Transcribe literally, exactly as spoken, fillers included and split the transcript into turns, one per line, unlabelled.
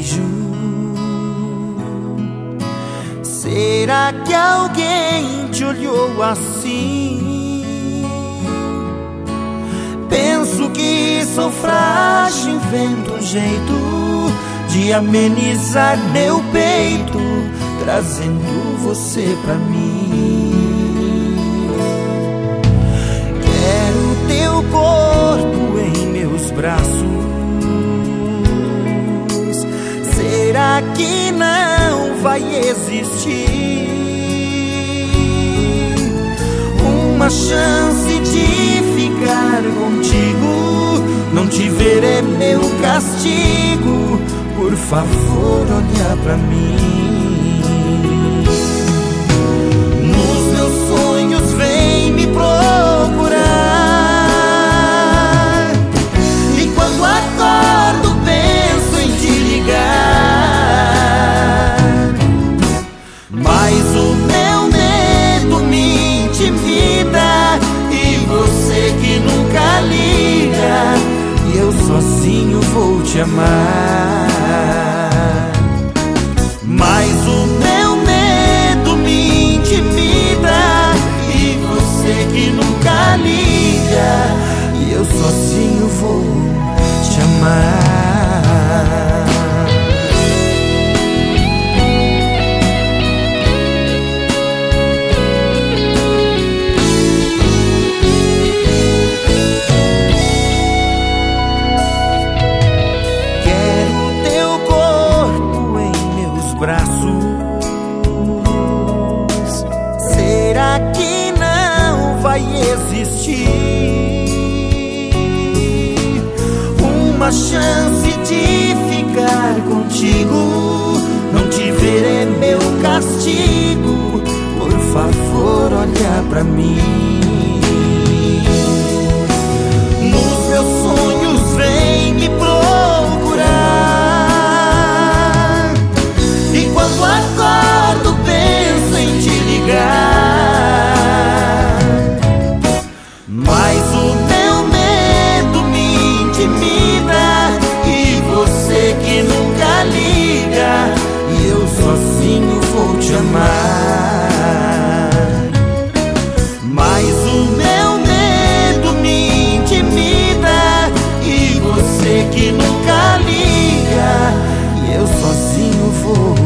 beijo. Será que alguém te olhou assim? Penso que sou frágil, invento um jeito de amenizar meu peito, trazendo você pra mim. Quero teu corpo em meus braços. Será que não vai existir uma chance de ficar contigo? Não te ver é meu castigo. Por favor, olha pra mim. Nos meus sonhos vem me procurar, e quando acordo penso em te ligar. Mas o meu medo me intimida, e você que nunca liga, e eu sozinho vou te amar. Mas o meu medo me intimida, e você que nunca liga, e eu sozinho vou te amar. Braços, será que não vai existir uma chance de ficar contigo? Não te ver é meu castigo. Por favor, olha pra mim. Nos meus sonhos vem me procurar, e quando acordo penso em te ligar. Mas o meu medo me intimida, e você que nunca liga, e eu sozinho vou te amar. Mas o meu medo me intimida, e você que nunca liga, e eu sozinho vou